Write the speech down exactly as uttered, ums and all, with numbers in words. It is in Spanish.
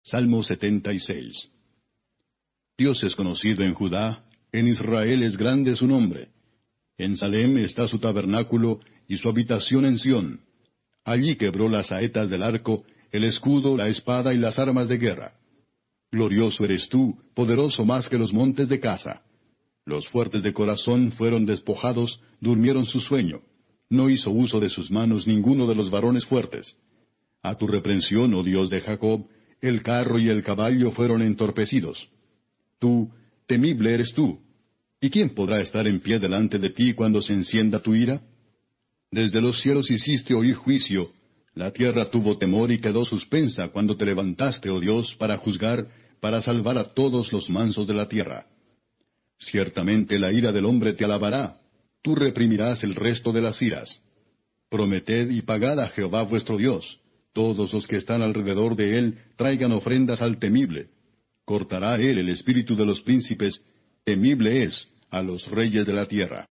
Salmo setenta y seis. Dios es conocido en Judá, en Israel es grande su nombre. En Salem está su tabernáculo y su habitación en Sión. Allí quebró las saetas del arco, el escudo, la espada y las armas de guerra. Glorioso eres tú, poderoso más que los montes de Casa. Los fuertes de corazón fueron despojados, durmieron su sueño. No hizo uso de sus manos ninguno de los varones fuertes. A tu reprensión, oh Dios de Jacob, el carro y el caballo fueron entorpecidos. Tú, temible eres tú. ¿Y quién podrá estar en pie delante de ti cuando se encienda tu ira? Desde los cielos hiciste oír juicio. La tierra tuvo temor y quedó suspensa cuando te levantaste, oh Dios, para juzgar, para salvar a todos los mansos de la tierra. Ciertamente la ira del hombre te alabará. Tú reprimirás el resto de las iras. Prometed y pagad a Jehová vuestro Dios. Todos los que están alrededor de él traigan ofrendas al temible. Cortará él el espíritu de los príncipes. Temible es a los reyes de la tierra.